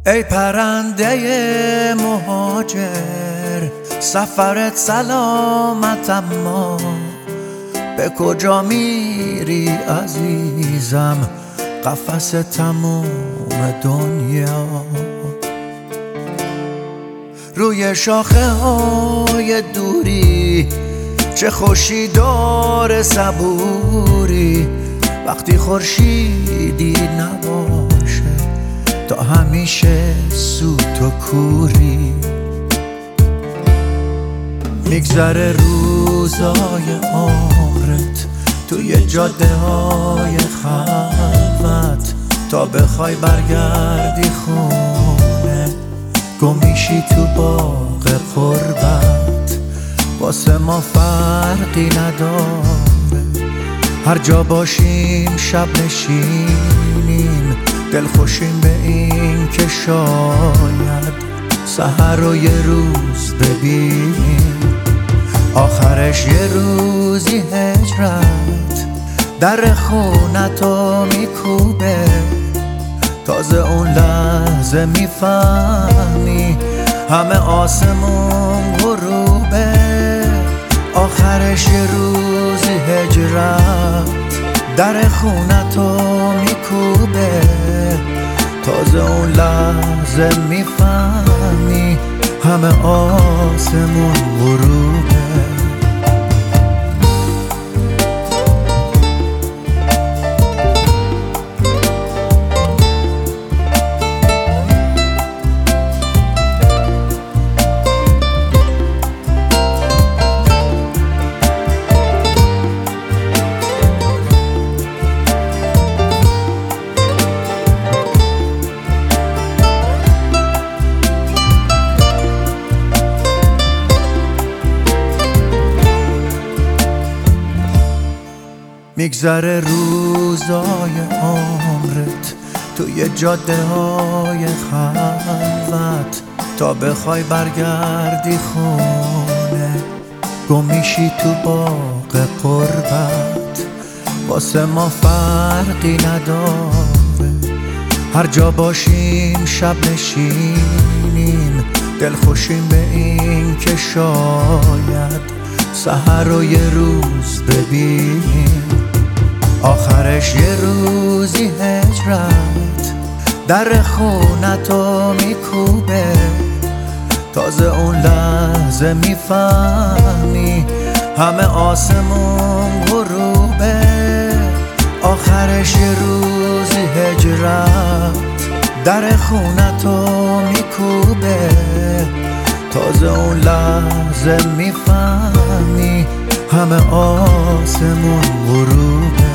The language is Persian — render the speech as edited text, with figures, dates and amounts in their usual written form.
ای پرنده مهاجر، سفرت سلامت اما به کجا میری عزیزم؟ قفس تموم دنیا. روی شاخه های دوری چه خوشی داره صبوری، وقتی خورشیدی نباشه تا همیشه سوت و کوری. میگذره روزای عمرت توی جاده های خلوت، تا بخوای برگردی خونه گم میشی تو باغ قربت. واسه ما فرقی نداره هر جا باشیم، شب نشینیم دلخوشیم به این که شاید سحر رو یه روز ببینیم. آخرش یه روزی هجرت در خونتو میکوبه، تازه اون لحظه میفهمی همه آسمون غروبه. آخرش یه روزی هجرت در خونتو میکوبه، تازه اون لحظه میفهمی همه آسمون غروبه. میگذره روزای عمرت توی جاده های خلوت، تا بخوای برگردی خونه گم میشی تو باغ قربت. واسه ما فرقی نداره هر جا باشیم، شب نشینیم دلخوشیم به این که شاید سحر رو یه روز ببینیم. آخرش یه روزی هجرت در خونتو میکوبه، تازه اون لحظه میفهمی همه آسمون غروبه. آخرش یه روزی هجرت در خونتو میکوبه، تازه اون لحظه میفهمی همه آسمون غروبه.